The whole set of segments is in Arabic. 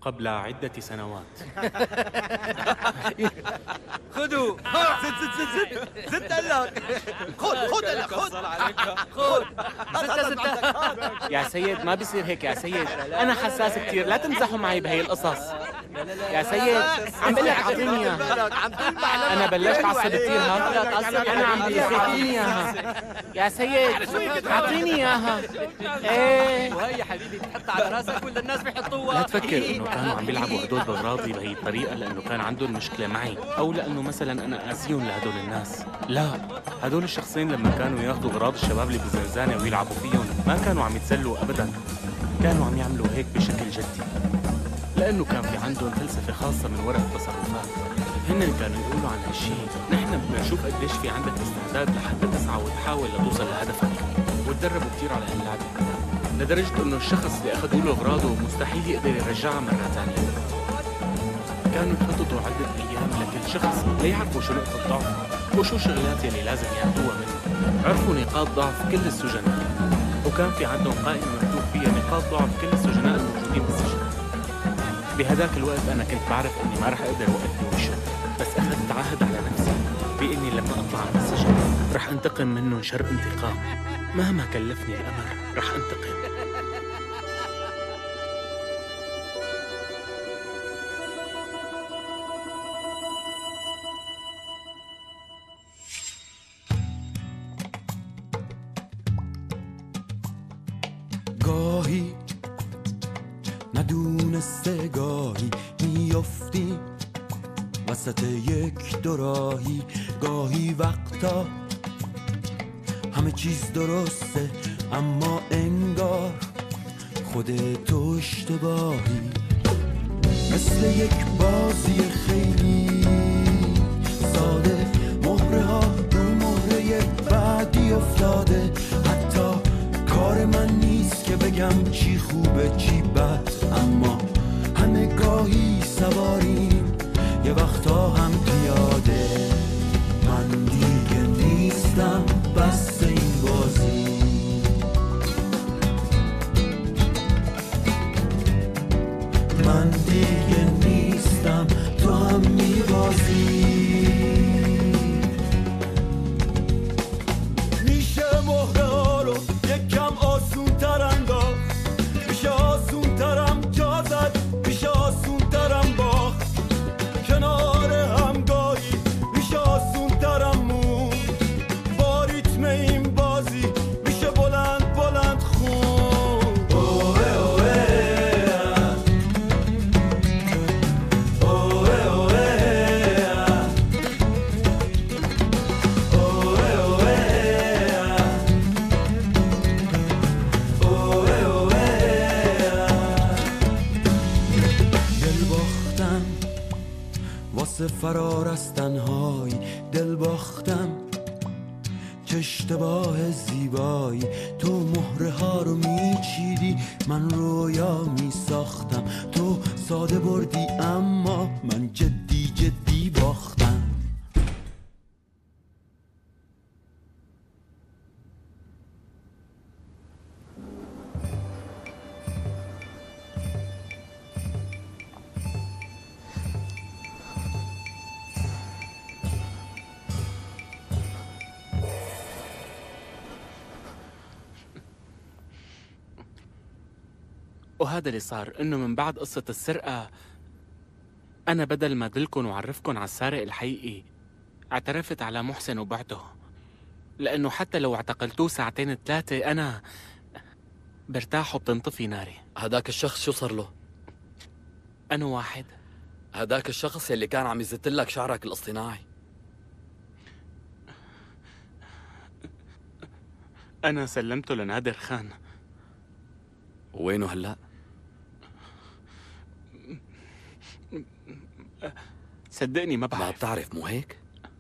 قبل عدة سنوات. خذوا. زد زد زد زد زد دلك. خذ دلك خذ. زد. يا سيد ما بيصير هيك يا سيد، أنا حساس كتير، لا تمزحوا معي بهي القصص. يا سيد عم بقول لك أعطيني إياها. أنا بلشت عصب كتير ها. أنا عم بقول لك أعطيني إياها. يا سيد أعطيني إياها. إيه وهي يا حبيبي بتحطها على راسك ولا الناس بيحطوها؟ لا تفكر إنه كانوا عم بيلعبوا هدول بأغراضي بهي الطريقة لأنه كان عندهم مشكلة معي، أو لأنه مثلا أنا قاسيهم لهدول الناس. لا، هدول الشخصين لما كانوا ياخذوا أغراض الشباب اللي بالزنزانة ويلعبوا فيهم ما كانوا عم يتسلوا أبدا، كانوا عم يعملوا هيك بشكل جدي، لأنه كان في عندهم فلسفة خاصة من وراء التصرفات. هن كانوا يقولوا عن هالشيء: نحن بدنا نشوف قديش في عندك استعداد لحتى تسعى وتحاول لتوصل لهدفك، وتدربوا كتير على هاللعبة لدرجة إنه الشخص اللي أخذوا له أغراضه مستحيل يقدر يرجعها مرة ثانية. كانوا يخططوا عدة أيام لكل شخص ليعرفوا شو نقطة ضعفه وشو الشغلات يلي لازم يعطوها منه. عرفوا نقاط ضعف كل السجناء، وكان في عندهم قائمة مكتوب فيها نقاط ضعف كل السجناء الموجودين بالسجن. بهداك الوقت أنا كنت بعرف إني ما رح أقدر وقف وشه، بس أخذت عهد على نفسي بإني لما أطلع من السجن رح أنتقم منهم شر انتقام، مهما كلفني الأمر رح أنتقم. گاهی ندونسته گاهی میافتی وسط یک دوراهی، گاهی وقتا همه چیز درسته اما انگار خودتو اشتباهی، مثل یک بازی خیلی ساده، مهره ها رو مهره بعدی افتاده، حتی کار من نیست که بگم چی خوبه چی بد، اما همه گاهی سواریم یه وقتا هم پیاده. من دیگه نیستم بس این بازی، من دیگه نیستم تو هم میبازی. میشه مهره ها رو یکم آسون تر انداخت، میشه آسون ترم جا زد، میشه آسون ترم باخت، کنار همگاهی میشه آسون ترم موند، با ریتم این بازی میشه بلند بلند خون. اوه اوه اوه اوه اوه دل باختم واسه فرار از تنهایی، دل باختم چه اشتباه زیبایی، تو مهره ها رو میچیدی من رویا میساختم، تو ساده بردی اما من جدی جدی باختم. وهذا اللي صار، إنه من بعد قصة السرقة أنا بدل ما أدلكن وأعرفكن على السارق الحقيقي اعترفت على محسن وبعته، لأنه حتى لو اعتقلتوه ساعتين ثلاثة أنا برتاح وبتنطفي ناري. هداك الشخص شو صار له؟ أنا واحد. هداك الشخص يلي كان عم يزتلك شعرك الاصطناعي. أنا سلمته لنادر خان. وينه هلأ؟ صدقني ما ما بعرف. بتعرف مو هيك؟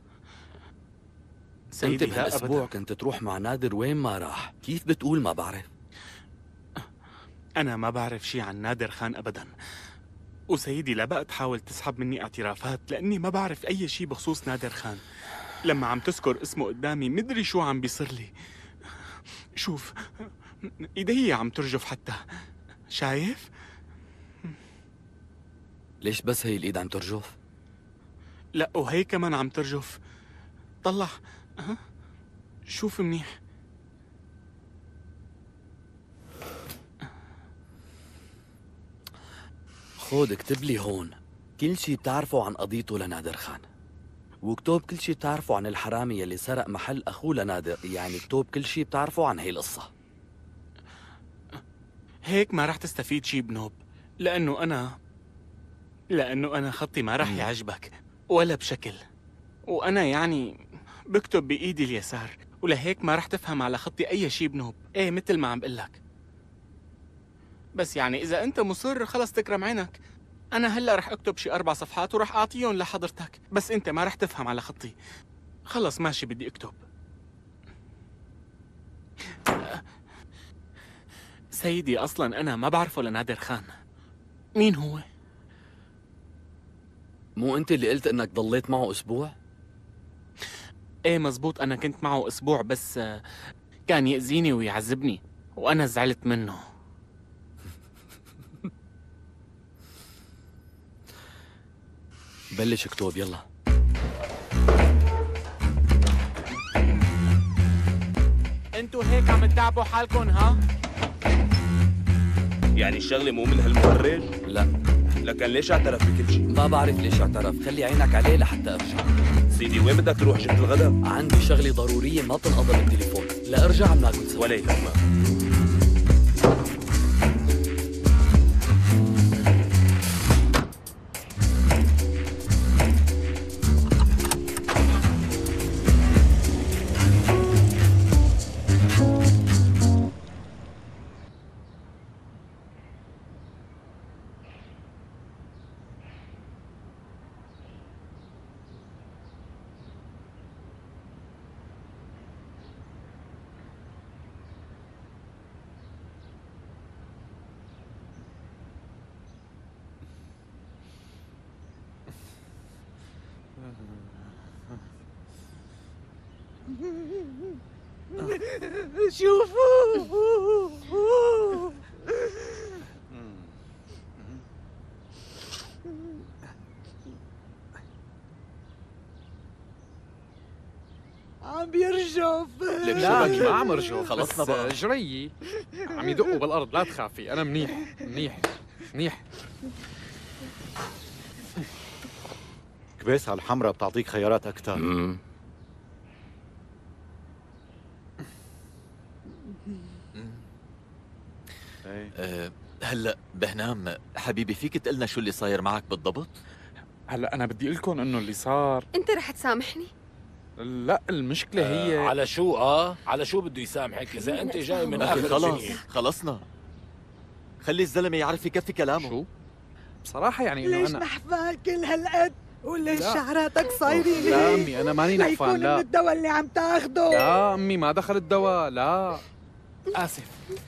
سيدي انت لا بهالاسبوع أبداً. كنت تروح مع نادر وين ما راح، كيف بتقول ما بعرف؟ أنا ما بعرف شي عن نادر خان أبداً، وسيدي لا بقى تحاول تسحب مني اعترافات لأني ما بعرف أي شي بخصوص نادر خان. لما عم تذكر اسمه قدامي مدري شو عم بيصير لي. شوف ايدي عم ترجف حتى، شايف؟ ليش بس هي الإيد عم ترجف؟ لا وهي كمان عم ترجف. طلع. أه. شوف منيح. خود اكتب لي هون كل شي بتعرفه عن قضيته لنادر خان، واكتب كل شي بتعرفه عن الحرامي يلي سرق محل أخوه لنادر. يعني اكتب كل شي بتعرفه عن هي القصة. هيك ما رح تستفيد شي بنوب، لأنه أنا خطي ما رح يعجبك ولا بشكل، وأنا يعني بكتب بإيدي اليسار، ولهيك ما رح تفهم على خطي أي شي بنوب. إيه مثل ما عم بقلك. بس يعني إذا أنت مصر خلص تكرم عينك، أنا هلأ رح أكتب شي 4 صفحات ورح أعطيهم لحضرتك، بس أنت ما رح تفهم على خطي. خلص ماشي بدي أكتب. سيدي أصلاً أنا ما بعرفه لنادر خان. مين هو؟ مو أنت اللي قلت إنك ضليت معه أسبوع؟ إيه مزبوط، أنا كنت معه أسبوع، بس كان يأذيني ويعذبني وأنا زعلت منه. بلش اكتب يلا. انتوا هيك عم تتعبوا حالكم ها؟ يعني الشغلة مو من هالمهرج؟ لا لكن ليش اعترف بكل شيء؟ ما بعرف ليش اعترف، خلي عينك عليه لحتى ارجع. سيدي وين بدك تروح جبت الغداء؟ عندي شغلة ضرورية ما تنقضى بالتليفون، لا ارجع بناكل سوا. ولا يهمك. شوفوا عم بيرجف. لك شبكي ما عم رجف، خلصنا بس بقى. جريي عم يدقوا بالارض. لا تخافي، انا منيح منيح منيح. كبيسة الحمراء بتعطيك خيارات أكثر. هلا بهنام حبيبي، فيك تقلنا شو اللي صاير معك بالضبط؟ هلا انا بدي لكم انه اللي صار، انت رح تسامحني؟ لا المشكله هي على شو على شو بده يسامحك اذا انت جاي من أخي اخر خلص الدنيا؟ خلصنا، خلي الزلمه يعرف يكفي كلامه. شو بصراحه يعني انه ليش انا نحفان كل هالقد؟ وليش لا. شعراتك صايرين لا هيك؟ امي انا ماني نحفان. هيكون من لا الدواء اللي عم تاخده. لا امي ما دخل الدواء. لا اسف.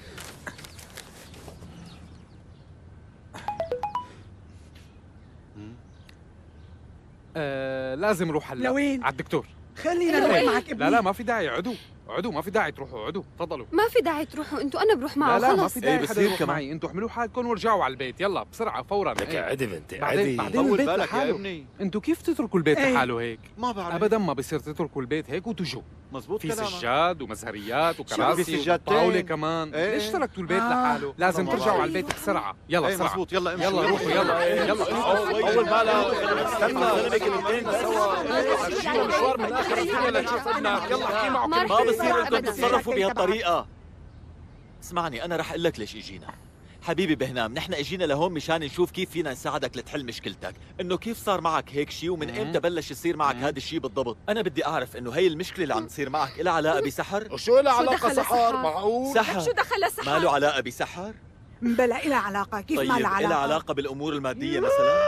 لازم روح هلا. لوين؟ على الدكتور. خلينا نروح معك ابني. لا ما في داعي، عدوا ما في داعي تروحوا، عدوا تفضلوا. ما في داعي تروحوا انتوا، انا بروح معه. لا ما خلص في داعي إيه حدا بصير يروح كمان. معي، انتوا احملوا حالكم وارجعوا على البيت يلا بسرعه فورا. لك إيه. عدي بنتي بعدين عدي. بعدين طول البيت بالك يا لحاله. ابني. انتوا كيف تتركوا البيت إيه. لحاله هيك؟ ما بعرف. ابدا ما بصير تتركوا البيت هيك وتجوا. مزبوط في كلامك. سجاد ومزهريات في وكراسي سجادتين. وطاوله كمان. إيه. ليش تركتوا البيت لحاله؟ لازم طبعاً. ترجعوا على البيت بسرعه يلا ايه بسرعه. مزبوط. يلا امشي. يلا روحوا يلا يلا. اول بالا استنى كلمتين شو مشوار من اخر الدنيا لنشوف ابنك. يلا احكي معه ما ما بصير انتم أبداً. تتصرفوا بهالطريقه. اسمعني انا رح اقول لك ليش اجينا. حبيبي بهنام، نحن اجينا لهون مشان نشوف كيف فينا نساعدك لتحل مشكلتك، انه كيف صار معك هيك شيء ومن امتى بلش يصير معك هذا الشيء بالضبط. انا بدي اعرف انه هي المشكله اللي عم تصير معك لها علاقه بسحر؟ وشو له شو علاقه دخل سحر؟ السحر؟ معقول؟ سحر شو دخل السحر؟ ما له علاقه بسحر؟ بلا إلها علاقة. كيف طيب ما لها إلها علاقة؟ علاقه بالامور الماديه مثلا؟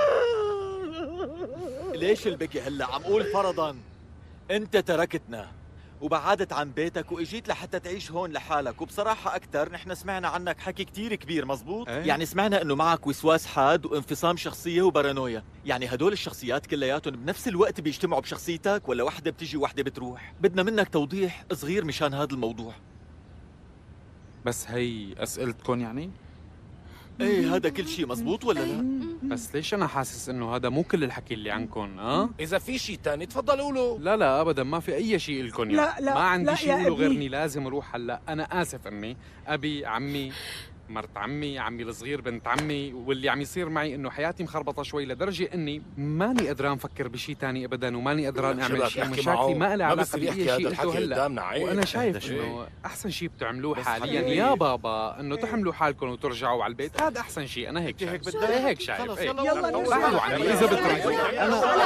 ليش البكي هلا؟ عم قول فرضا انت تركتنا وبعدت عن بيتك واجيت لحتى تعيش هون لحالك، وبصراحة أكثر نحن سمعنا عنك حكي كتير كبير مزبوط؟ ايه؟ يعني سمعنا إنه معك وسواس حاد وانفصام شخصية وبارانويا، يعني هدول الشخصيات كلياتهم بنفس الوقت بيجتمعوا بشخصيتك ولا وحدة بتجي وحدة بتروح؟ بدنا منك توضيح صغير مشان هذا الموضوع. بس هي اسئلتكم يعني؟ ايه هذا كل شيء مزبوط ولا لا؟ بس ليش انا حاسس انه هذا مو كل الحكي اللي عنكم؟ اذا في شيء تاني تفضلوا له. لا لا ابدا، ما في اي شيء لكم. لا لا ما عندي لا شيء يا اقوله غير ابني. اني لازم اروح هلا. انا اسف اني ابي، عمي، مرت عمي الصغير، بنت عمي، واللي عم يصير معي انه حياتي مخربطه شوي لدرجه اني ماني قدران افكر بشيء تاني ابدا، وماني قدران اعمل شيء. مشاكلي ما لها علاقه باي شيء قلته هلا، وانا شايف انه احسن شيء بتعملوه حاليا يا بابا انه تحملوا حالكم وترجعوا على البيت. هذا احسن شيء. انا هيك شايف. هيك شايف. بعدوا عني اذا بتريدوا.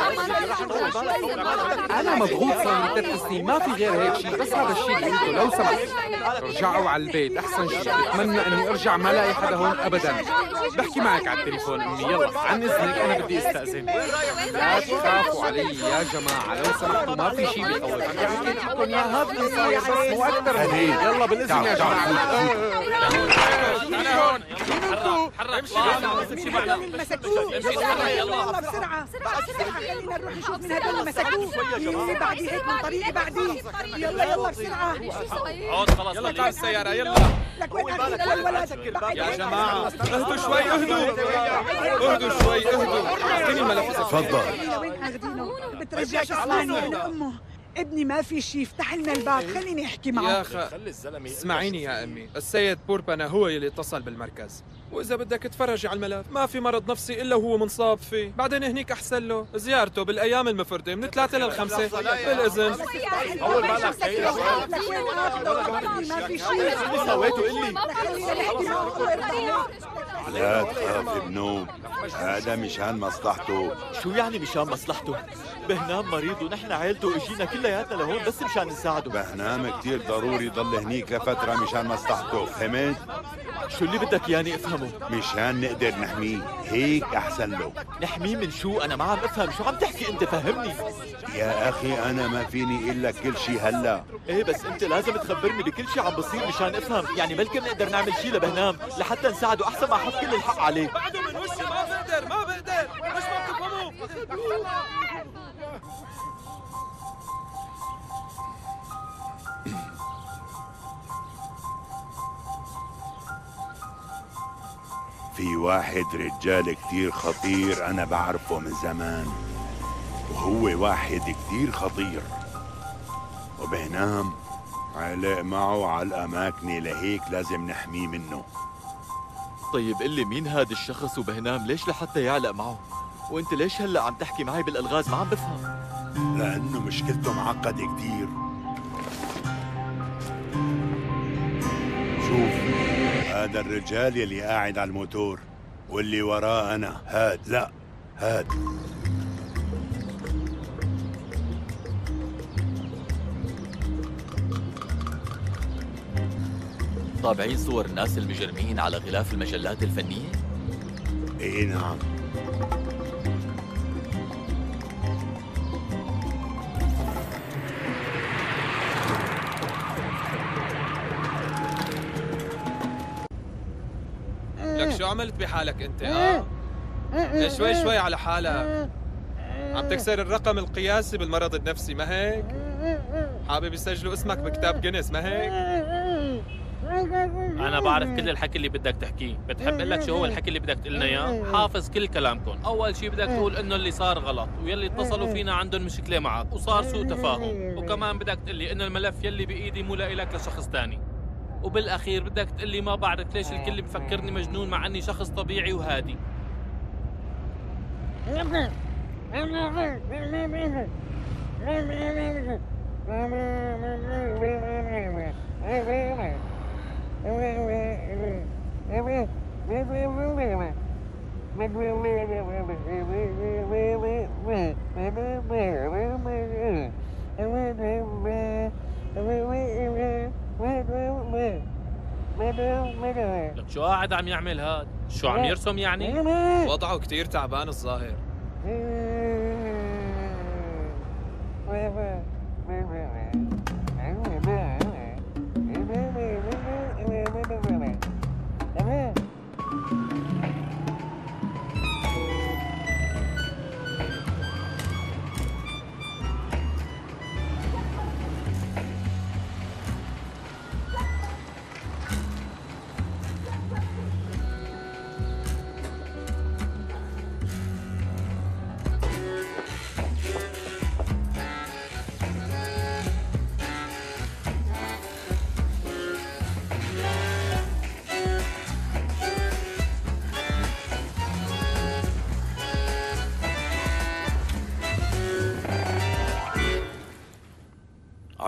انا مضغوط صار لي 3 سنين، ما في غير هيك شيء. بس هذا الشيء اللي قلته. لو سمحت رجعوا على البيت احسن شيء. بتمنى اني ارجع ما الاقي حدا هون ابدا. بحكي معك على التليفون امي. يلا عن اذنك انا بدي استاذن. لا تخافوا علي يا جماعه لو سمحتوا، ما في شيء بيخوف. انا حكيت لكم يا هذا اللي صاير بس مو اكثر. يلا بالاذن يا جماعه. انا هون. امشي معنا. يلا بسرعة خلينا نروح نشوف من هدول اللي مسكوه. اللي بعدي هيك من طريقي بعدي. يلا بسرعة. عود خلاص. يلا تعال السيارة يلا. لك وين الولد؟ يا جماعة اهدوا شوي. اهدوا شوي. اعطيني الملف. تفضل. وين اخذينه؟ بترجعش اسمعني انا امه. ابني ما في شيء، افتح لنا الباب خليني احكي معه. يا أخي اسمعيني يا أمي، السيد بوربانا هو يلي اتصل بالمركز، وإذا بدك تفرجي على الملف ما في مرض نفسي إلا وهو منصاب فيه. بعدين هنيك أحسن له زيارته بالأيام المفردة من 3 ل 5 بالإذن. أول بالك ما في شيء. شو سويتوا إلي؟ لا تخاف ابنو، هذا مشان مصلحته. شو يعني مشان مصلحته؟ بهنام مريض ونحن عائلته اجينا كلياتنا لهون بس مشان نساعده. بهنام كتير ضروري يضل هنيك لفترة مشان مصلحته، فهمت؟ شو اللي بدك ياني افهمه؟ مشان نقدر نحميه، هيك أحسن له. نحميه من شو؟ أنا ما عم افهم، شو عم تحكي أنت؟ فهمني. يا أخي أنا ما فيني إقول لك كل شيء هلا. إيه بس أنت لازم تخبرني بكل شيء عم بصير مشان افهم، يعني بلكي بنقدر نعمل شيء لبهنام لحتى نساعده أحسن ما أحط كل الحق عليه. بعده من وشي ما بقدر مش ما بتفهموا. في واحد رجال كتير خطير أنا بعرفه من زمان، وهو واحد كتير خطير، وبهنام علاق معه على الأماكن، لهيك لازم نحميه منه. طيب قل لي مين هذا الشخص وبهنام ليش لحتى يعلق معه؟ وانت ليش هلا عم تحكي معي بالالغاز؟ ما عم بفهم. لأنه مشكلته معقدة كتير. شوف هذا الرجال يلي قاعد على الموتور واللي وراه أنا، هاد طابعين صور الناس المجرمين على غلاف المجلات الفنية؟ إيه نعم. لك شو عملت بحالك أنت؟ شوي على حالك. عم تكسر الرقم القياسي بالمرض النفسي، ما هيك؟ حابب يسجلوا اسمك بكتاب جينيس، ما هيك؟ أنا بعرف كل الحكي اللي بدك تحكيه. بتحب أقول لك شو هو الحكي اللي بدك تقول لنا إياه؟ حافظ كل كلامكم. أول شيء بدك تقول إنه اللي صار غلط، ويلي اتصلوا فينا عندهم مشكلة معك وصار سوء تفاهم، وكمان بدك تقول لي إنه الملف يلي بإيدي مو لإلك لشخص تاني، وبالأخير بدك تقول لي ما بعرف ليش الكل بفكرني مجنون مع إني شخص طبيعي وهادي. لك شو قاعد عم يعمل هاد؟ شو عم يرسم يعني؟ وضعه كتير تعبان الظاهر.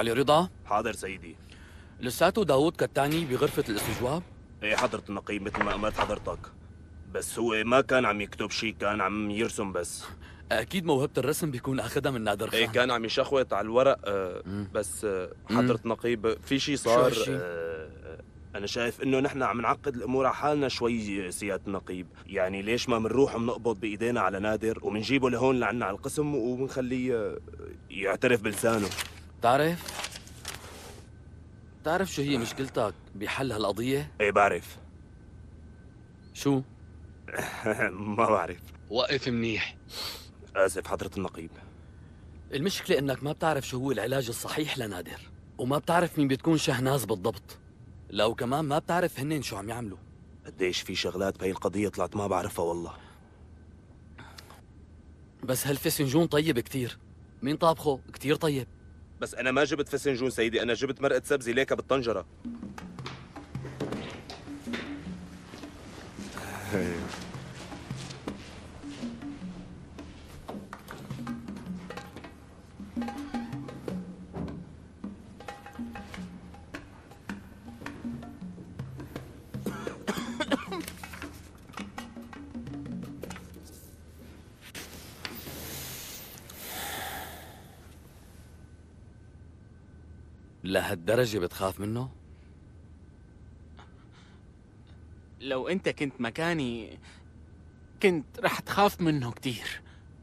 علي رضا؟ حاضر سيدي. لساته داوود كتاني بغرفة الاستجواب؟ ايه حضرة النقيب، مثل ما امرت حضرتك. بس هو ما كان عم يكتب شيء، كان عم يرسم بس. اكيد موهبة الرسم بيكون اخذها من نادر خان. ايه كان عم يشخوط على الورق. بس حضرة النقيب في شيء صار. انا شايف انه نحن عم نعقد الامور على حالنا شوي سيادة النقيب. يعني ليش ما منروح ومنقبض بايدينا على نادر ومنجيبه لهون لعنا على القسم وبنخليه يعترف بلسانه. تعرف شو هي مشكلتك بحل هالقضية؟ ايه بعرف. شو؟ ما بعرف. وقف منيح. آسف حضرة النقيب. المشكلة إنك ما بتعرف شو هو العلاج الصحيح لنادر، وما بتعرف مين بتكون شهناز بالضبط. لو كمان ما بتعرف هنين شو عم يعملوا. قديش في شغلات بهي القضية طلعت ما بعرفها والله. بس هالفسنجون طيب كتير. مين طابخه؟ كتير طيب. بس أنا ما جبت فسنجون سيدي، أنا جبت مرقة سبزي ليكا بالطنجرة. لهالدرجة بتخاف منه؟ لو انت كنت مكاني كنت رح تخاف منه كتير.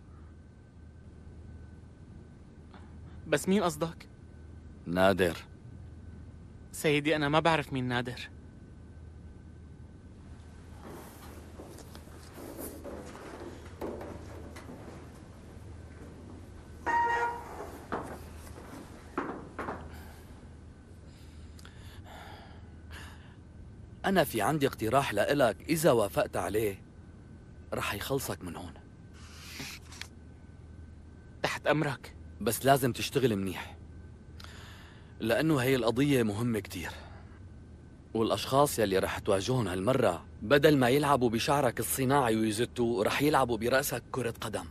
بس مين قصدك؟ نادر. سيدي أنا ما بعرف مين نادر. أنا في عندي اقتراح لإلك، إذا وافقت عليه رح يخلصك من هون. تحت أمرك. بس لازم تشتغل منيح، لأنه هي القضية مهمة كتير، والأشخاص يلي رح تواجهون هالمرة بدل ما يلعبوا بشعرك الصناعي ويزتوا رح يلعبوا برأسك كرة قدم.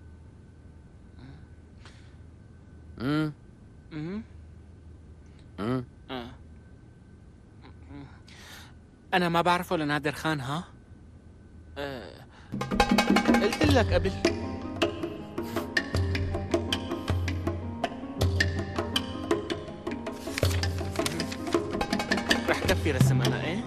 أنا ما بعرفه لنادر خان. ها؟ قلت لك قبل. رح كفي رسم أنا. إيه؟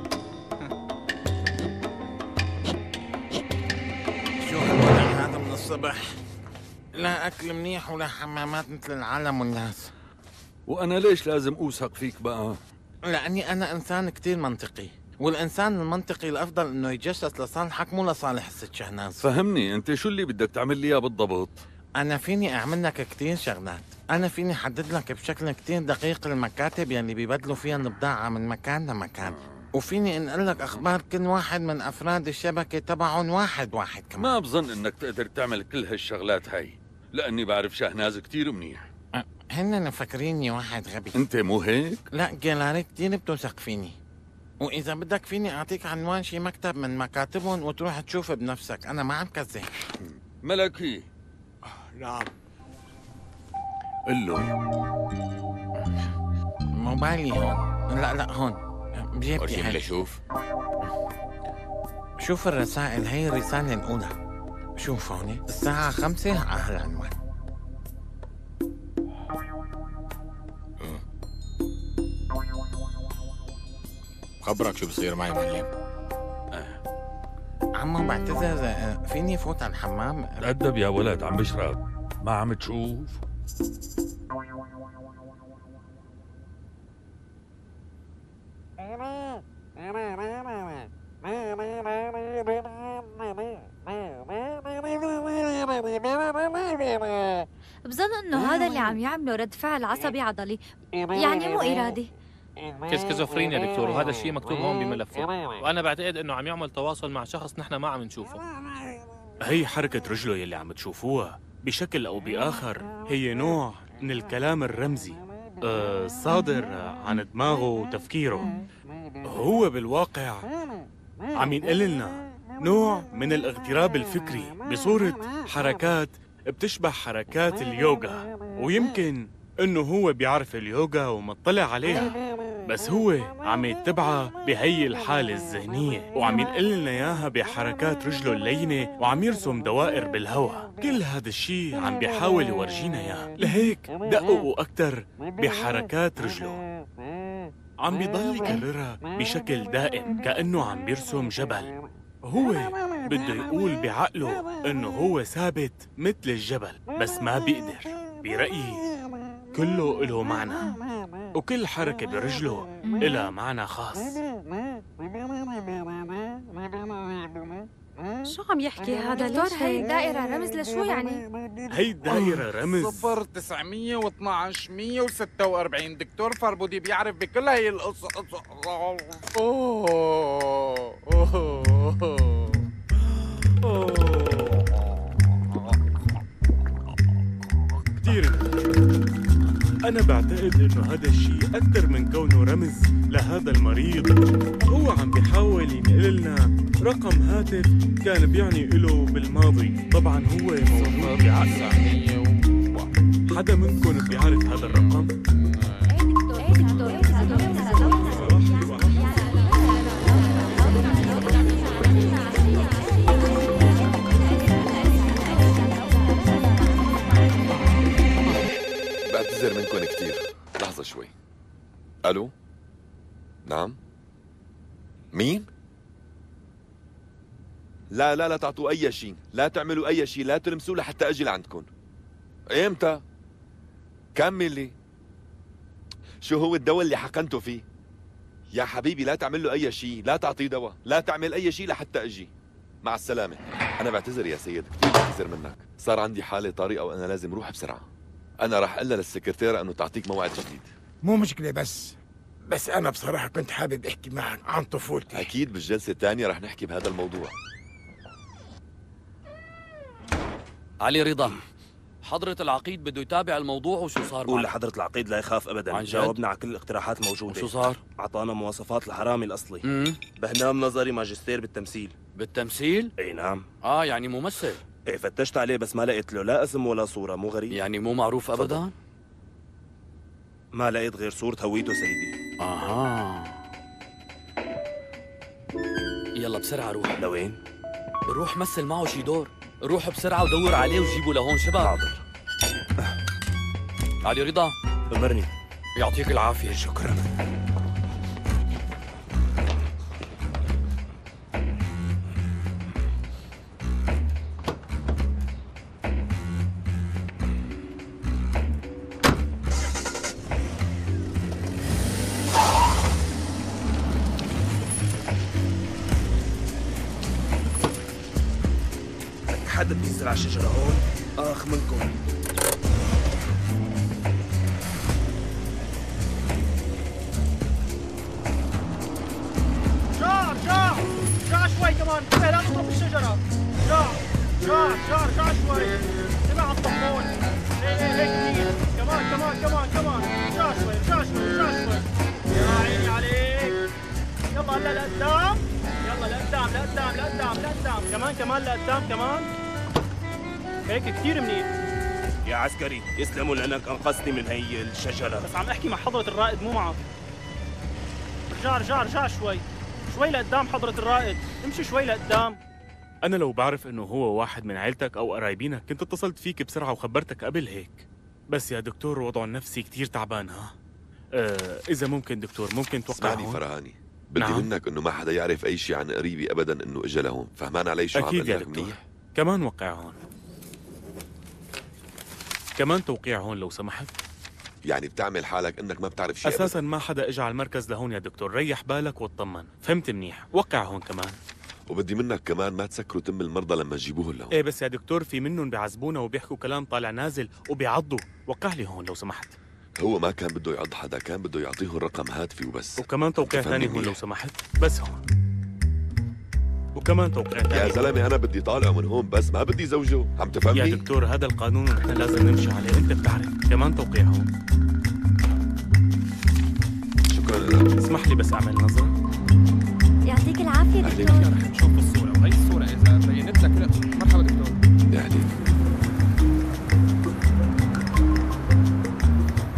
شو هالوضع هذا من الصبح؟ لا أكل منيح ولا حمامات مثل العالم والناس. وأنا ليش لازم أوثق فيك بقى؟ لأني أنا إنسان كتير منطقي، والإنسان المنطقي الأفضل إنه يتجسس لصالحك مو لصالح الست شهناز. فهمني أنت شو اللي بدك تعمل لي إياه بالضبط؟ أنا فيني أعمل لك كتير شغلات. أنا فيني حدد لك بشكل كتير دقيق المكاتب يلي بيبدلوا فيها البضاعة من مكان لمكان، وفيني انقل لك أخبار كل واحد من أفراد الشبكة تبعهم واحد واحد كمان. ما بظن إنك تقدر تعمل كل هالشغلات هاي، لأني بعرف شهناز كتير منيح. هن مفكريني واحد غبي. أنت مو هيك؟ لا جلاري كتير بتوثق فيني، وإذا بدك فيني أعطيك عنوان شي مكتب من مكاتبهم وتروح تشوف بنفسك. أنا ما عم كذب. ملكي. نعم. قل له موبايلي هون. لا هون بجيبتي. ورجيني لشوف. شوف الرسائل، هي الرسالة الأولى. شوف هون الساعة 5 على هالعنوان. خبرك شو بصير معي معلم؟ عمو بعتذر، فيني فوت على الحمام؟ تأدب يا ولد، عم بشرب. ما عم تشوف؟ بظن انه هذا اللي عم يعمله رد فعل عصبي عضلي، يعني مو ارادي. سكيزوفرينيا دكتور، وهذا الشيء مكتوب هون بملفه، وانا بعتقد انه عم يعمل تواصل مع شخص نحن ما عم نشوفه. هي حركة رجله يلي عم تشوفوها بشكل أو بآخر هي نوع من الكلام الرمزي صادر عن دماغه وتفكيره. هو بالواقع عم ينقل لنا نوع من الاغتراب الفكري بصورة حركات بتشبه حركات اليوغا، ويمكن انه هو بيعرف اليوغا ومطلع عليها، بس هو عم يتبعها بهي الحالة الذهنية وعم ينقل لنا اياها بحركات رجله اللينة وعم يرسم دوائر بالهواء. كل هذا الشيء عم بيحاول يورجينا اياه، لهيك دققوا أكتر بحركات رجله. عم بيضل يكررها بشكل دائم كأنه عم بيرسم جبل. هو بده يقول بعقله انه هو ثابت مثل الجبل، بس ما بيقدر. برأيي كله له معنى، وكل حركة برجله إلها معنى خاص. شو عم يحكي هذا؟ ليش هي الدائرة رمز لشو يعني؟ هي الدائرة رمز 0 912 146. دكتور فربودي بيعرف بكل هي القصص. كتير. أنا بعتقد إنه هذا الشيء أكثر من كونه رمز لهذا المريض. هو عم بيحاول ينقل لنا رقم هاتف كان بيعني إله بالماضي. طبعا هو موجود بعقله. حدا منكم بيعرف هذا الرقم؟ بعتذر منكم كتير. لحظة شوي. ألو؟ نعم؟ مين؟ لا تعطوا أي شيء، لا تعملوا أي شيء، لا تلمسوا لحتى أجي لعندكم. إمتى؟ كملي. شو هو الدواء اللي حقنته فيه؟ يا حبيبي لا تعمل له أي شيء، لا تعطيه دواء، لا تعمل أي شيء لحتى أجي. مع السلامة. أنا بعتذر يا سيد، كتير بعتذر منك. صار عندي حالة طارئة وأنا لازم روح بسرعة. أنا راح أقول للسكرتيرة إنه تعطيك موعد جديد. مو مشكلة، بس أنا بصراحة كنت حابب أحكي معك عن طفولتي. أكيد بالجلسة الثانية رح نحكي بهذا الموضوع. علي رضا، حضرة العقيد بده يتابع الموضوع وشو صار؟ قول لحضرة العقيد لا يخاف أبدا، جاوبنا على كل الاقتراحات الموجودة. وشو صار؟ أعطانا مواصفات الحرامي الأصلي. بهنام نظري ماجستير بالتمثيل. بالتمثيل؟ اي نعم. يعني ممثل. ايه فتشت عليه بس ما لقيت له لا اسم ولا صورة. مو غريب؟ يعني مو معروف أبدا؟ ما لقيت غير صورة هويته سيدي. يلا بسرعة روح. لوين؟ روح مثل معه شي دور. روح بسرعة ودور عليه وجيبه لهون شباب. حاضر. علي رضا أمرني. يعطيك العافية. شكرا. حدا بينزل على الشجرة هون؟ آخ منكم. جاع شوي كمان، لا تضرب الشجرة. جاع شوي. سمع الطمون. هيك كثير. كمان. جاع شوي. يا عيني عليك. يلا هلا لقدام. لقدام. كمان لقدام كمان. هيك كثير منيح. يا عسكري يسلموا لأنك أنقذتني من هي الشجرة. بس عم أحكي مع حضرة الرائد مو معك. رجع شوي لقدام حضرة الرائد. امشي شوي لقدام. أنا لو بعرف إنه هو واحد من عيلتك أو قرايبينك كنت اتصلت فيك بسرعة وخبرتك قبل هيك. بس يا دكتور وضعه النفسي كتير تعبان. إذا ممكن دكتور ممكن توقع اسمعني هون؟ فرهاني، بدي منك إنه ما حدا يعرف أي شيء عن قريبي أبدا إنه إجا لهون. فهمان علي شو عم أكيد يا أقول لك؟ دكتور. منيح؟ كمان وقع هون. كمان توقيع هون لو سمحت. يعني بتعمل حالك انك ما بتعرف شيء اساسا ما حدا اجى على المركز لهون يا دكتور. ريح بالك واطمن. فهمت منيح. وقع هون كمان. وبدي منك كمان ما تسكروا تم المرضى لما تجيبوهم لهون. ايه بس يا دكتور في منهم بيعذبونا وبيحكوا كلام طالع نازل وبيعضوا. وقع لي هون لو سمحت. هو ما كان بده يعض حدا، كان بده يعطيهم رقم هاتفي وبس. وكمان توقيع ثاني هون لو سمحت. بس هون. وكمان توقيع ثاني. يا زلمه انا بدي طالعه من هون بس ما بدي زوجه. عم تفهمني؟ يا دكتور هذا القانون ونحن لازم نمشي عليه. انت بتعرف. كمان توقيع هون. شكرا لك. اسمح لي بس اعمل نظرة. يعطيك العافية دكتور. رح نشوف الصورة، وهي الصورة إذا بينت لك. مرحبا دكتور. يعني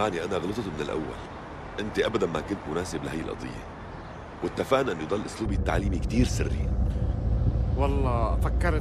اسمعني، انا غلطت من الاول. انت ابدا ما كنت مناسب لهي القضيه، واتفقنا انه يضل اسلوبي التعليمي كتير سري. والله فكرت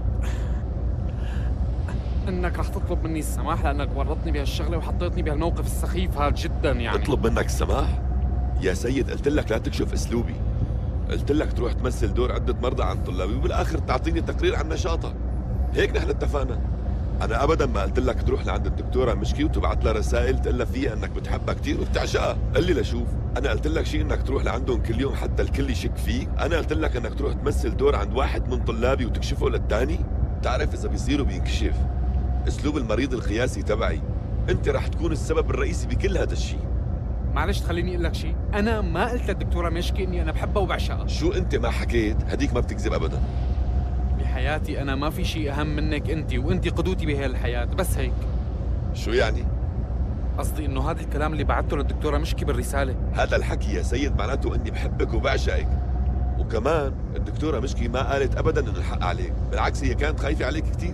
انك رح تطلب مني السماح لانك ورطني بهالشغله وحطيتني بهالموقف السخيف هذا جدا يعني. اطلب منك السماح؟ يا سيد قلت لك لا تكشف اسلوبي، قلت لك تروح تمثل دور عده مرضى عن طلابي وبالاخر تعطيني تقرير عن نشاطك. هيك نحن اتفقنا. انا ابدا ما قلت لك تروح لعند الدكتوره مشكي وتبعت لها رسائل تقول لها فيها انك بتحبها كثير وبتعشقها. قل لي لشوف، انا قلت لك شيء انك تروح لعندهم كل يوم حتى الكل يشك فيك؟ انا قلت لك انك تروح تمثل دور عند واحد من طلابي وتكشفه للثاني؟ بتعرف اذا بيصير وبينكشف اسلوب المريض القياسي تبعي، انت رح تكون السبب الرئيسي بكل هذا الشيء. معلش تخليني اقول لك شيء، انا ما قلت للدكتوره مشكي اني انا بحبها وبعشقها. شو انت ما حكيت؟ هديك ما بتكذب ابدا. بحياتي انا ما في شيء اهم منك انت، وانت قدوتي بهي الحياه، بس هيك. شو يعني؟ قصدي انه هذا الكلام اللي بعثته للدكتوره مشكي بالرساله، هذا الحكي يا سيد معناته اني بحبك وبعشقك. وكمان الدكتوره مشكي ما قالت ابدا انه الحق عليك، بالعكس هي كانت خايفه عليك كثير.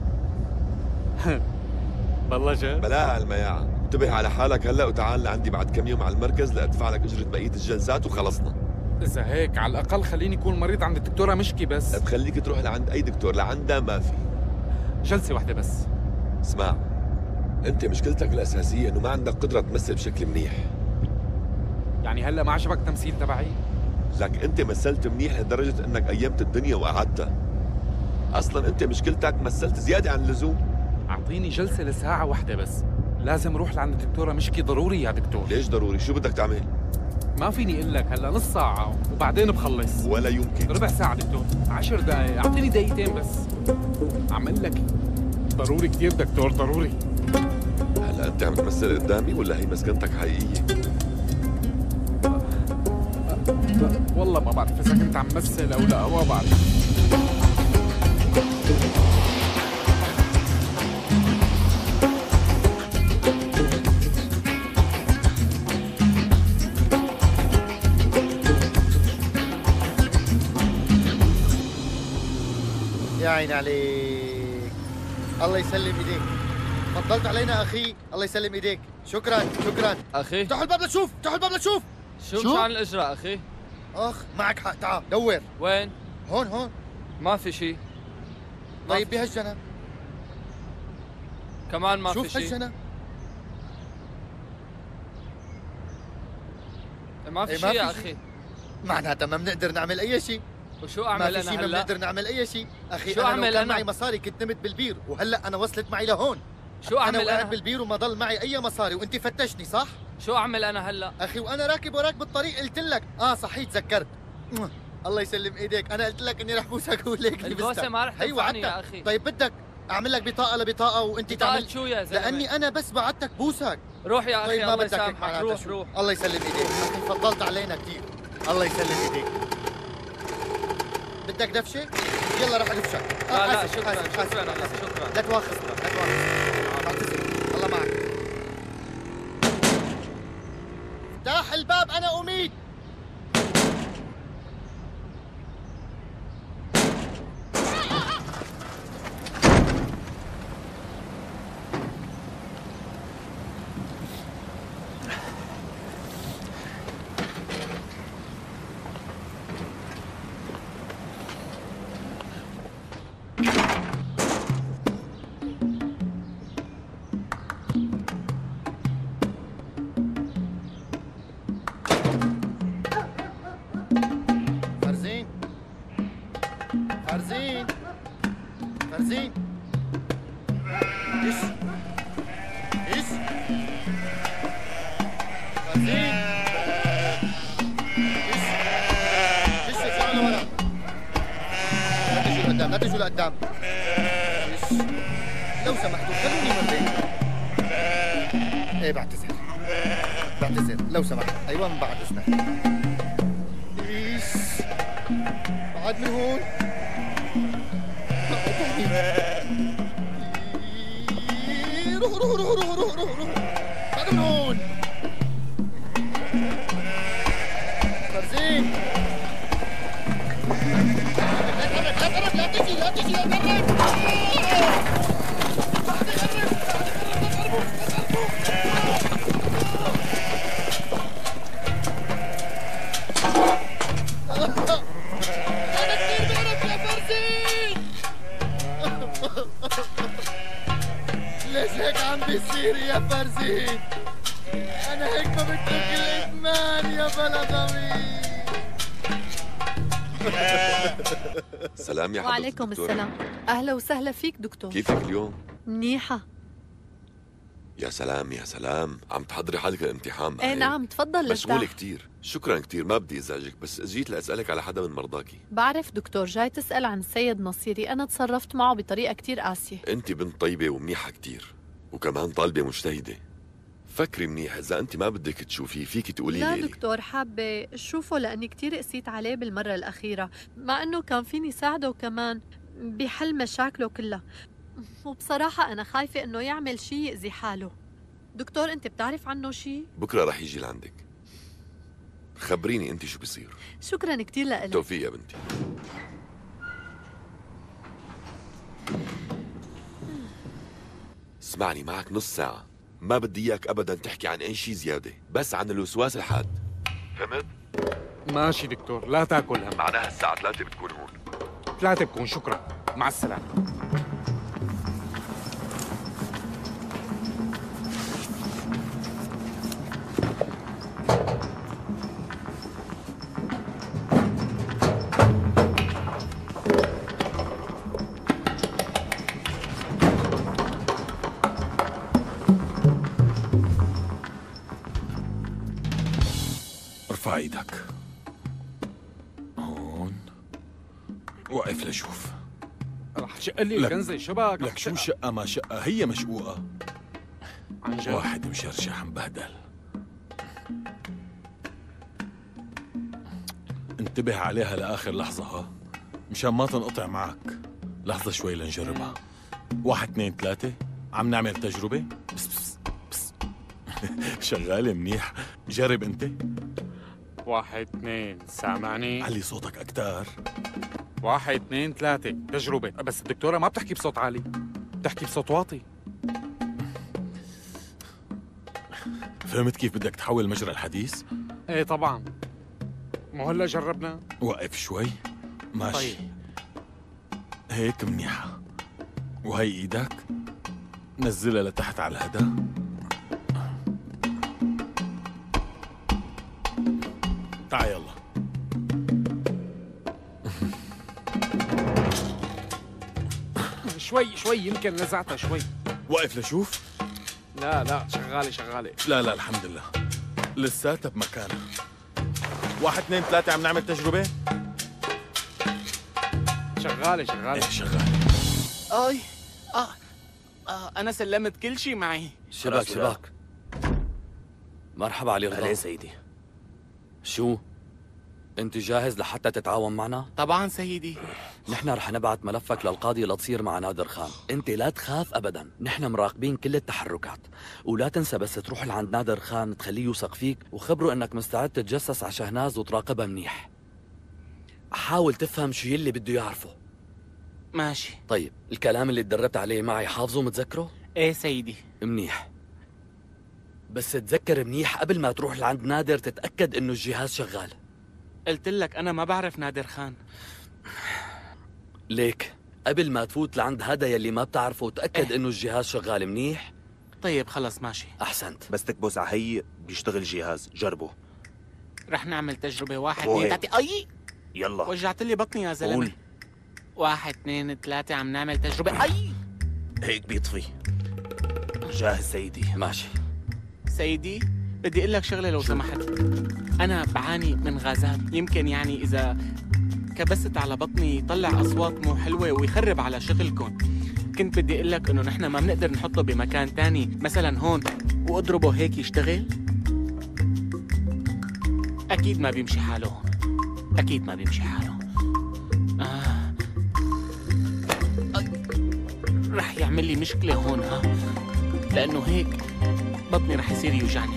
بالله جد؟ بلاها المياعة، انتبه على حالك هلا وتعال لعندي بعد كم يوم على المركز لادفع لك اجرة بقية الجلسات وخلصنا. إذا هيك على الأقل خليني أكون مريض عند الدكتورة مشكي بس. بخليك تروح لعند أي دكتور، لعندها ما في. جلسة واحدة بس. اسمع، أنت مشكلتك الأساسية إنه ما عندك قدرة تمثل بشكل منيح. يعني هلا ما عجبك تمثيل تبعي؟ لك أنت مثلت منيح لدرجة إنك قيمت الدنيا وقعدتها. أصلاً أنت مشكلتك مثلت زيادة عن اللزوم. أعطيني جلسة لساعة واحدة بس. لازم أروح لعند الدكتورة مشكي ضروري يا دكتور. ليش ضروري؟ شو بدك تعمل؟ ما فيني اقول لك هلا نص ساعة وبعدين بخلص. ولا يمكن. ربع ساعة دكتور، 10 دقايق، اعطيني دقيقتين بس. عم اقول لك ضروري كثير دكتور، ضروري. هلا انت عم تمثل قدامي ولا هي مسكنتك حقيقية؟ والله ما بعرف اذا كنت عم مثل او لا، ما بعرف. يا عين عليك، الله يسلم ايديك، فضلت علينا اخي، الله يسلم ايديك، شكرا شكرا. اخي افتحوا الباب لتشوف، افتحوا الباب لتشوف. شو مشان الاجراء اخي؟ اخ معك حق، تعال دور. وين؟ هون. ما في شيء. طيب بهالجنب كمان ما في شيء. شوف هالجنب ما في شيء يا اخي. معناتها ما بنقدر نعمل اي شيء. وشو اعمل انا هلا؟ ما بنقدر نعمل اي شيء، اخي. شو اعمل لو كان انا؟ معي مصاري كنت نمت بالبير، وهلا انا وصلت معي لهون. شو اعمل انا؟ وقعت انا بالبير وما ضل معي اي مصاري، وانت فتشني صح؟ شو اعمل انا هلا؟ اخي وانا راكب وراك بالطريق قلت لك صحيح تذكرت. الله يسلم ايديك، انا قلت لك اني رح بوسك وليك البوسه ما رح تنفعني يا اخي. طيب بدك اعمل لك بطاقه لبطاقه وانت تعمل شو يا زلمه؟ لاني انا بس بعدتك بوسك. روح يا اخي. طيب ما بدك يسامحك، روح. الله يسلم ايديك، اخي فضلت علينا كثير، الله يسلم ايديك. بدك دفشه؟ يلا رح ادفشك. لا شكرا. لا تواخذنا، لا تواخذنا، بعتذر، الله معك. افتح الباب، انا اميد. فرزين ايش فرزين ايش تعال ورا، لا تجوا لقدام. لو سمحتوا خلوني مرتين. ايه بعتذر لو سمحت. ايوه من بعد اذنك. بعد من هون. روح بعد من هون. فرزين لا تجي لا تقرب. عم بيصير يا فرزين؟ انا هيك ما بترك الادمان يا بلدوي. سلام يا حضرة وعليكم الدكتورة. السلام. أهلا وسهلا فيك دكتور. كيفك اليوم؟ منيحة. يا سلام يا سلام، عم تحضري حالك للامتحان معي. ايه نعم، تفضل مشغولة ارتاح. كتير. شكرا كتير، ما بدي ازعجك، بس جيت لاسالك على حدا من مرضاكي. بعرف دكتور جاي تسأل عن السيد نصيري، أنا تصرفت معه بطريقة كتير قاسية. انت بنت طيبة ومنيحة كتير، وكمان طالبة مجتهدة. فكري منيح، اذا انت ما بدك تشوفيه فيك تقولي لا لي. دكتور، حابة شوفه لأني كتير قسيت عليه بالمرة الأخيرة، مع أنه كان فيني ساعده كمان بحل مشاكله كلها، وبصراحة أنا خايفة أنه يعمل شي يأذي حاله. دكتور أنت بتعرف عنه شي؟ بكره رح يجي لعندك. خبريني انت شو بيصير. شكرا كتير لك. توفيق يا بنتي. اسمعني، معك نص ساعة، ما بدي اياك ابدا تحكي عن اي شيء زيادة، بس عن الوسواس الحاد. فهمت؟ ماشي دكتور، لا تاكل هم. معناها الساعة 3 بتكون هون. 3 بكون. شكرا، مع السلامة. ارفع ايدك. هون. وقف لشوف. رح تشق لي الكنزة شبك. لك شو شقة ما شقة، هي مشقوقة. عن جد؟ واحد مشرشح مبهدل. انتبه عليها لآخر لحظة ها، مشان ما تنقطع معك. لحظة شوي لنجربها. 1 2 3 عم نعمل تجربة. بس بس بس. شغالة منيح. جرب انت. 1 2 سامعني؟ علي صوتك أكتر. 1 2 3 تجربة. بس الدكتورة ما بتحكي بصوت عالي، بتحكي بصوت واطي. فهمت كيف بدك تحول مجرى الحديث؟ ايه طبعا، مو هلا جربنا. وقف شوي. ماشي. طيب. هيك منيحة. وهي ايدك نزلها لتحت على الهدا. تعال يلا. شوي يمكن نزعتها شوي. وقف لشوف. لا شغالة. لا الحمد لله لساتها بمكانها. 1 2 3 عم نعمل تجربة. شغالة. ايه شغالة. اي انا سلمت كل شيء معي. شباك. مرحبا علي رضا. اهلين سيدي. شو؟ انت جاهز لحتى تتعاون معنا؟ طبعا سيدي. نحن رح نبعت ملفك للقاضي لتصير مع نادر خان. انت لا تخاف ابدا، نحن مراقبين كل التحركات، ولا تنسى بس تروح لعند نادر خان تخليه يوثق فيك وخبره انك مستعد تتجسس على شهناز وتراقبها منيح. حاول تفهم شو يلي بده يعرفه. ماشي. طيب الكلام اللي تدربت عليه معي حافظه متذكره؟ ايه سيدي. منيح، بس تذكر منيح قبل ما تروح لعند نادر تتأكد انه الجهاز شغال. قلت لك انا ما بعرف نادر خان. ليك قبل ما تفوت لعند هذا يلي ما بتعرفه تأكد انه الجهاز شغال منيح. طيب خلص ماشي. احسنت. بس تكبس على هي بيشتغل جهاز، جربه. رح نعمل تجربة. 1 هو 2 هيك. 3. اي يلا. وجعت لي بطني يا زلمة. قول. 1 2 3 عم نعمل تجربة. اي هيك بيطفي. جاهز سيدي. ماشي. سيدي بدي اقول لك شغله لو سمحت. انا بعاني من غازات، يمكن يعني اذا كبست على بطني يطلع اصوات مو حلوه ويخرب على شغلكم. كنت بدي اقول لك انه نحن ما بنقدر نحطه بمكان تاني، مثلا هون واضربه هيك يشتغل. اكيد ما بيمشي حاله هون، اكيد ما بيمشي حاله. رح يعمل لي مشكله هون ها، لانه هيك بطني رح يصير يوجعني.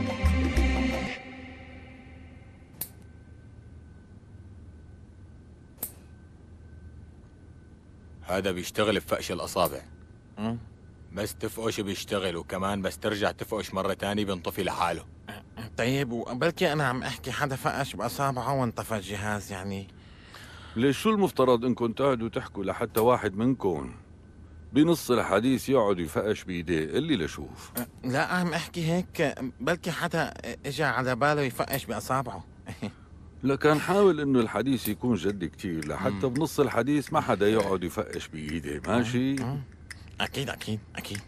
هذا بيشتغل بفقش الأصابع. بس تفقش بيشتغل، وكمان بس ترجع تفقش مرة تاني بينطفي لحاله. طيب وبلكي أنا عم أحكي حدا فقش بأصابعه وانطفى الجهاز يعني. ليش شو المفترض انكم تقعدوا تحكوا لحتى واحد منكم بنص الحديث يقعد يفقش بإيديه. قل لي لشوف. لا عم احكي هيك بلكي حدا اجى على باله يفقش باصابعه. لكن حاول انه الحديث يكون جد كتير لحتى بنص الحديث ما حدا يقعد يفقش بإيديه. ماشي؟ اكيد اكيد اكيد.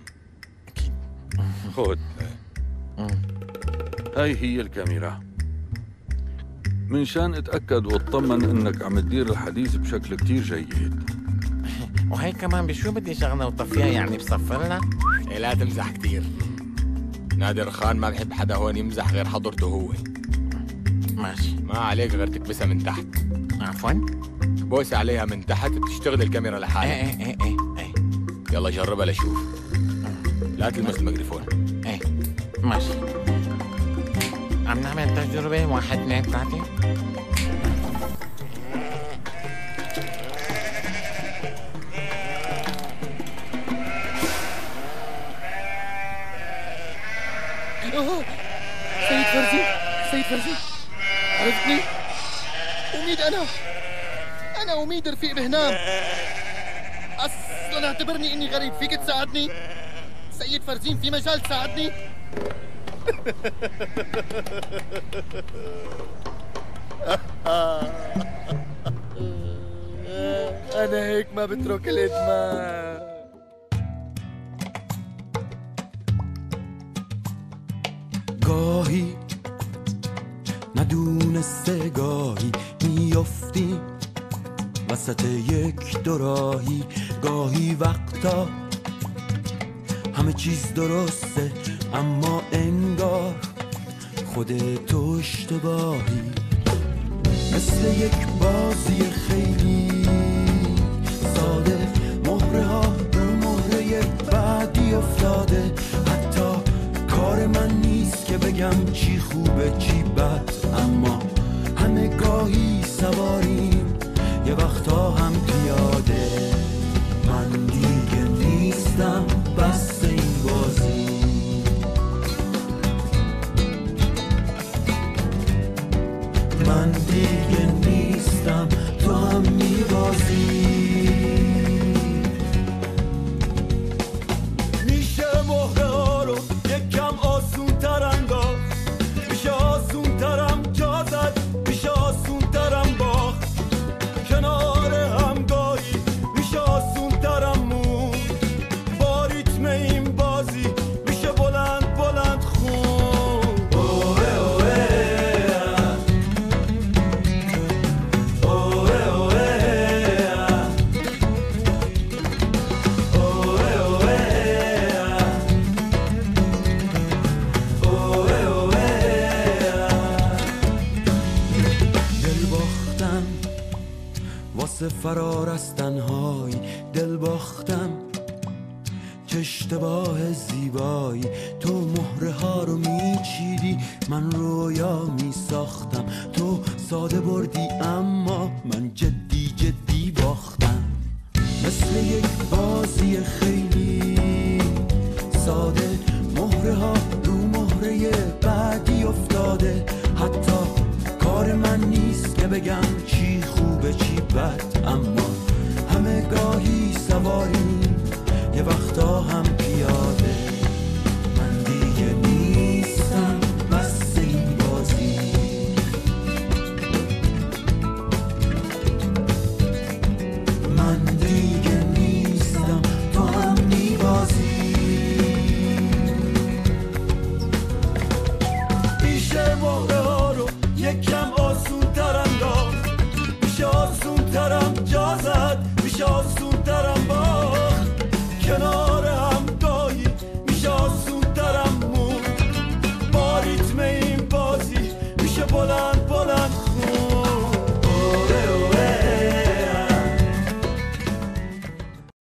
خد هاي هي الكاميرا منشان اتأكد واطمن انك عم تدير الحديث بشكل كتير جيد. وهي كمان بشو بدي شغلة وطفيها يعني بصفرنا؟ إيه لا تمزح كتير. نادر خان ما بحب حدا هون يمزح غير حضرته هو. ماشي. ما عليك غير تكبسها من تحت. عفوا؟ بوسة عليها من تحت بتشتغل الكاميرا لحالها. ايه يلا جربها لشوف. لا تلمس الميكروفون. ايه ماشي. عم نعمل تجربة 1 2 3. سيد فرزي عرفتني؟ أميد أنا أميد رفيق بهنام. أصلاً اعتبرني إني غريب، فيك تساعدني؟ سيد فرزين في مجال تساعدني؟ أنا هيك ما بترك الإدمان. گاهی ندونسته گاهی میافتی وسط یک دوراهی، گاهی وقتا همه چیز درسته اما انگار خودت اشتباهی، مثل یک بازی خیلی ساده، مهره ها رو مهره بعدی افتاده، حتی کار من نیست که بگم چی خوبه چی بد، اما همه گاهی سواریم یه وقتا هم پیاده. من دیگه نیستم بس این بازی، من دیگه نیستم تو هم میبازی. میشه مهره ها رو یکم آسون تر انداخت، میشه آسون ترم جا زد، میشه آسون ترم باخت، کنار هم گاهی میشه آسون ترم موند، با ریتم این بازی میشه بلند بلند خون. اوه اوه اوه واسه فرار از تنهایی، دل باختم چه اشتباه زیبایی، تو مهره ها رو میچیدی من رویا میساختم، تو ساده بردی اما من جدی جدی باختم، مثل یک بازی خیلی ساده، مهره ها رو مهره بعدی افتاده، حتی کار من نیست که بگم چی خوبه چی بد، اما همه گاهی سواریم یه وقتا هم پیاده. من دیگه نیستم بس این بازی، من دیگه نیستم تو هم میبازی. میشه مهره ها رو یکم آسون تر انداخت، میشه آسون ترم جا زد، میشه آسون ترم باخت، کنار هم گاهی میشه آسون ترم موند، با ریتم این بازی میشه بلند